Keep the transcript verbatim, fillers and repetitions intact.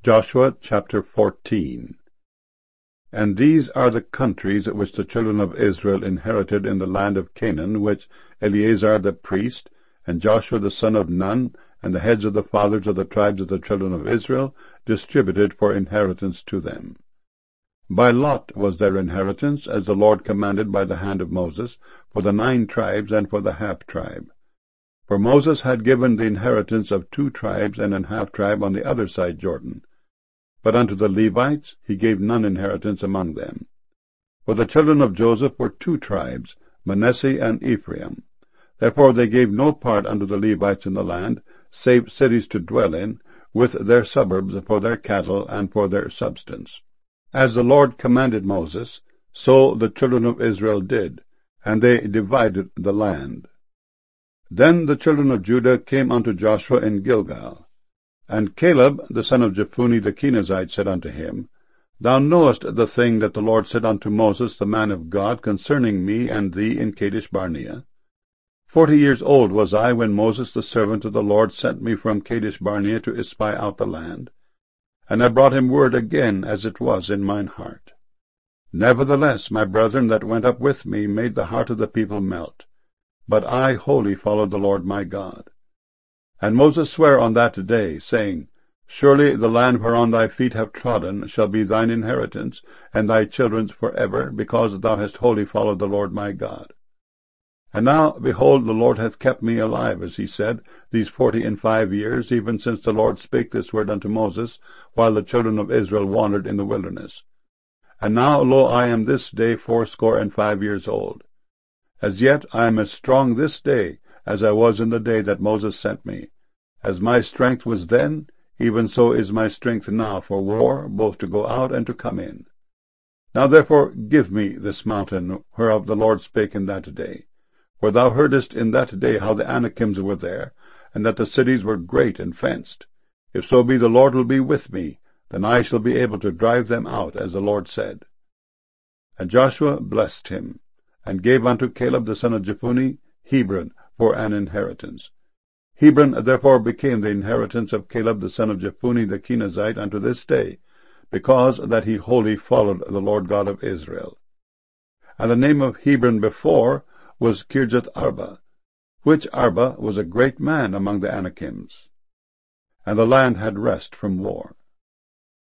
Joshua chapter fourteen. And these are the countries which the children of Israel inherited in the land of Canaan, which Eleazar the priest, and Joshua the son of Nun, and the heads of the fathers of the tribes of the children of Israel, distributed for inheritance to them. By lot was their inheritance, as the Lord commanded by the hand of Moses, for the nine tribes and for the half-tribe. For Moses had given the inheritance of two tribes and an half-tribe on the other side Jordan. But unto the Levites he gave none inheritance among them. For the children of Joseph were two tribes, Manasseh and Ephraim. Therefore they gave no part unto the Levites in the land, save cities to dwell in, with their suburbs for their cattle and for their substance. As the Lord commanded Moses, so the children of Israel did, and they divided the land. Then the children of Judah came unto Joshua in Gilgal. And Caleb the son of Jephunneh the Kenizzite said unto him, Thou knowest the thing that the Lord said unto Moses the man of God concerning me and thee in Kadesh-barnea. Forty years old was I when Moses the servant of the Lord sent me from Kadesh-barnea to espy out the land. And I brought him word again as it was in mine heart. Nevertheless my brethren that went up with me made the heart of the people melt. But I wholly followed the Lord my God. And Moses sware on that day, saying, Surely the land whereon thy feet have trodden shall be thine inheritance, and thy children's for ever, because thou hast wholly followed the Lord my God. And now, behold, the Lord hath kept me alive, as he said, these forty and five years, even since the Lord spake this word unto Moses, while the children of Israel wandered in the wilderness. And now, lo, I am this day fourscore and five years old. As yet I am as strong this day as I was in the day that Moses sent me. As my strength was then, even so is my strength now for war, both to go out and to come in. Now therefore give me this mountain, whereof the Lord spake in that day. For thou heardest in that day how the Anakims were there, and that the cities were great and fenced. If so be the Lord will be with me, then I shall be able to drive them out, as the Lord said. And Joshua blessed him, and gave unto Caleb the son of Jephunneh Hebron for an inheritance. Hebron therefore became the inheritance of Caleb the son of Jephunneh the Kenizzite unto this day, because that he wholly followed the Lord God of Israel. And the name of Hebron before was Kirjath Arba, which Arba was a great man among the Anakims. And the land had rest from war.